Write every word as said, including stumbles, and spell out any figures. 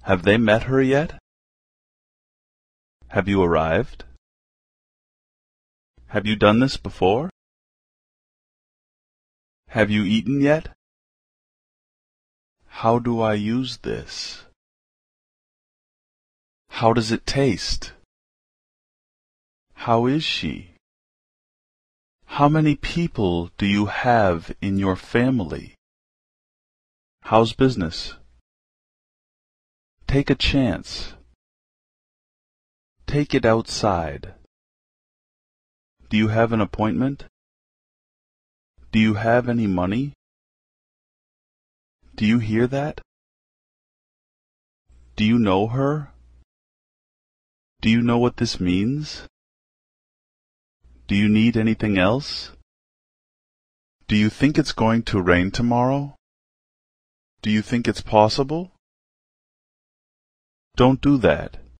Have they met her yet? Have you arrived? Have you done this before? Have you eaten yet? How do I use this? How does it taste? How is she? How many people do you have in your family? How's business? Take a chance. Take it outside. Do you have an appointment? Do you have any money? Do you hear that? Do you know her? Do you know what this means? Do you need anything else? Do you think it's going to rain tomorrow? Do you think it's possible? Don't do that.